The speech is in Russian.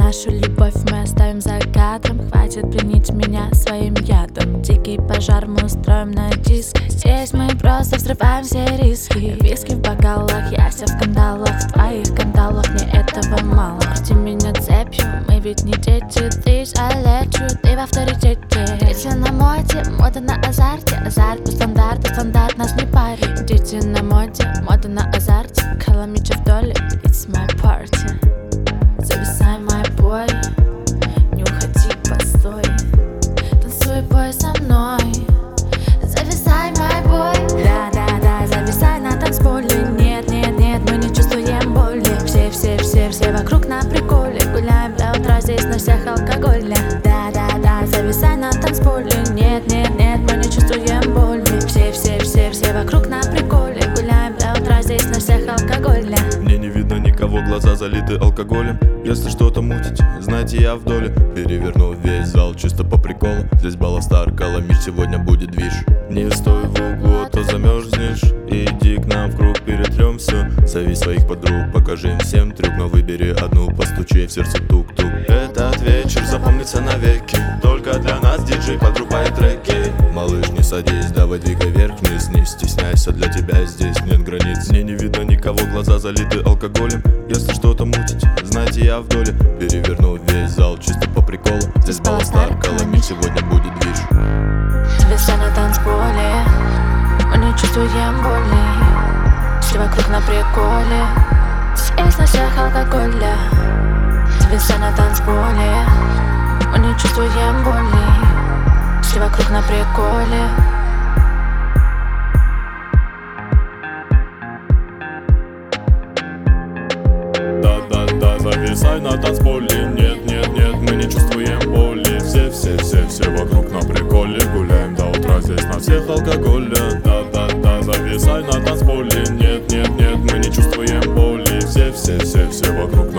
Нашу любовь мы оставим за кадром. Хватит пленить меня своим ядом. Дикий пожар мы устроим на диске. Здесь мы просто взрываем все риски. Виски в бокалах, яся в кандалах. В твоих кандалах мне этого мало. Крути меня цепью, мы ведь не дети. This I let you, ты в авторитете. Дети на моде, мода на азарте. Азарт по стандарту, стандарт нас не парит. Дети на моде, мода на азарте. Каламича в доле, it's my party. Зависай, мой бой, не уходи, постой. Танцуй, бой со мной. Зависай, мой бой. Да-да-да, зависай на танцполе. Нет-нет-нет, мы не чувствуем боли. Все вокруг на приколе. Гуляем до утра, здесь на всех алкоголя. Да-да-да, зависай на танцполе. Нет-нет-нет, мы не чувствуем боли. Все вокруг на приколе. Гуляем до утра, здесь на всех алкоголя. Мне не видно никого, глаза залиты алкоголем. Если что-то мутить, знаете, я в доле. Переверну весь зал чисто по приколу. Здесь Баластар, Каламич, сегодня будет движ. Не стой в углу, а то замерзнешь. Иди к нам в круг, перетрем все. Зови своих подруг, покажи им всем трюк. Но выбери одну, постучи в сердце тук-тук. Этот вечер запомнится навеки. Только для нас диджей подрубает треки. Малыш, не садись, давай двигай вверх-вниз. Не стесняйся, для тебя здесь нет границ. Мне не видно никого, глаза залиты алкоголем. Если что-то мутить, знаете, я в доле. Переверну весь зал чисто по приколу. Здесь Баластар, Каламич, сегодня будет движ. Зависай на танцполе, мы не чувствуем боли. Все вокруг на приколе, здесь на всех алкоголя. Зависай на танцполе, мы не чувствуем боли. Все вокруг на приколе. Да-да-да, зависай на танцполе. Нет-нет-нет, мы не чувствуем боли. Все вокруг на приколе. Гуляем до утра, здесь на всех алкоголя. Да-да-да, зависай на танцполе. Нет-нет-нет, мы не чувствуем боли. Все вокруг на